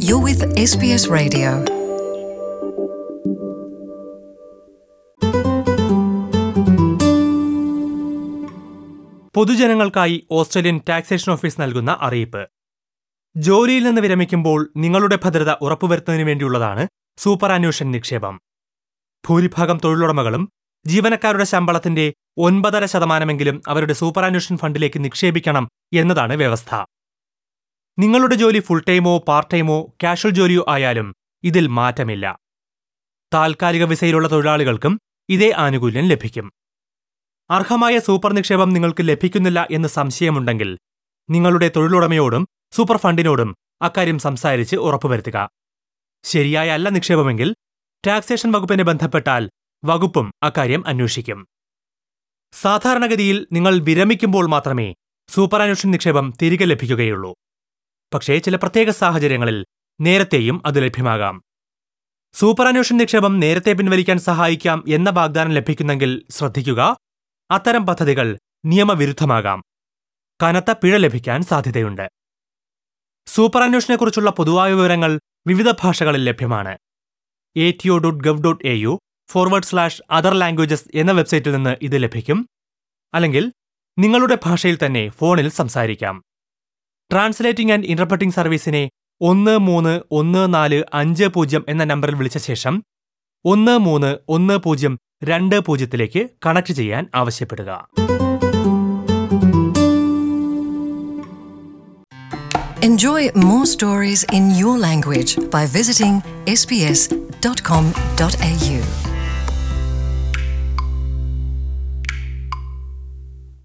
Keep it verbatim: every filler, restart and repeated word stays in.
You're with S B S Radio. പൊതുജനങ്ങൾക്കായി Australian taxation office നൽകുന്ന അറിയിപ്പ്. ജോലിയിൽ നിന്ന് വിരമിക്കുമ്പോൾ നിങ്ങളുടെ ഭദ്രത ഉറപ്പുവരുത്തുന്നതിന് വേണ്ടിയുള്ളതാണ് സൂപ്പറാന്വേഷൻ നിക്ഷേപം. ഭൂരിഭാഗം തൊഴിലുടമകളും ജീവനക്കാരുടെ ശമ്പളത്തിന്റെ ഒൻപതര ശതമാനമെങ്കിലും അവരുടെ സൂപ്പറാന്വേഷൻ ഫണ്ടിലേക്ക് നിക്ഷേപിക്കണം എന്നതാണ് വ്യവസ്ഥ. നിങ്ങളുടെ ജോലി ഫുൾ ടൈമോ പാർട്ട് ടൈമോ കാഷ്വൽ ജോലിയോ ആയാലും ഇതിൽ മാറ്റമില്ല. താൽക്കാലിക വിസയിലുള്ള തൊഴിലാളികൾക്കും ഇതേ ആനുകൂല്യം ലഭിക്കും. അർഹമായ സൂപ്പർ നിക്ഷേപം നിങ്ങൾക്ക് ലഭിക്കുന്നില്ല എന്ന് സംശയമുണ്ടെങ്കിൽ നിങ്ങളുടെ തൊഴിലുടമയോടും സൂപ്പർ ഫണ്ടിനോടും അക്കാര്യം സംസാരിച്ച് ഉറപ്പുവരുത്തുക. ശരിയായ അല്ല നിക്ഷേപമെങ്കിൽ ടാക്സേഷൻ വകുപ്പിനെ ബന്ധപ്പെട്ടാൽ വകുപ്പും അക്കാര്യം അന്വേഷിക്കും. സാധാരണഗതിയിൽ നിങ്ങൾ വിരമിക്കുമ്പോൾ മാത്രമേ സൂപ്പറാന്വേഷൻ നിക്ഷേപം തിരികെ ലഭിക്കുകയുള്ളൂ. പക്ഷേ ചില പ്രത്യേക സാഹചര്യങ്ങളിൽ നേരത്തെയും അത് ലഭ്യമാകാം. സൂപ്പറാന്വേഷൻ നിക്ഷേപം നേരത്തെ പിൻവലിക്കാൻ സഹായിക്കാം എന്ന വാഗ്ദാനം ലഭിക്കുന്നെങ്കിൽ ശ്രദ്ധിക്കുക. അത്തരം പദ്ധതികൾ നിയമവിരുദ്ധമാകാം. കനത്ത പിഴ ലഭിക്കാൻ സാധ്യതയുണ്ട്. സൂപ്പറാന്വേഷനെക്കുറിച്ചുള്ള പൊതുവായ വിവരങ്ങൾ വിവിധ ഭാഷകളിൽ ലഭ്യമാണ്. A T O dot gov dot A U forward slash other languages എന്ന വെബ്സൈറ്റിൽ നിന്ന് ഇത് ലഭിക്കും. അല്ലെങ്കിൽ നിങ്ങളുടെ ഭാഷയിൽ തന്നെ ഫോണിൽ സംസാരിക്കാം. ട്രാൻസ്ലേറ്റിംഗ് ആൻഡ് ഇന്റർപ്രറ്റിംഗ് സർവീസിനെ ഒന്ന് മൂന്ന് ഒന്ന് നാല് അഞ്ച് പൂജ്യം എന്ന നമ്പറിൽ വിളിച്ച ശേഷം ഒന്ന് മൂന്ന് ഒന്ന് പൂജ്യം രണ്ട് പൂജ്യത്തിലേക്ക് കണക്ട് ചെയ്യാൻ ആവശ്യപ്പെടുക. Enjoy more stories in your language by visiting s b s dot com dot a u.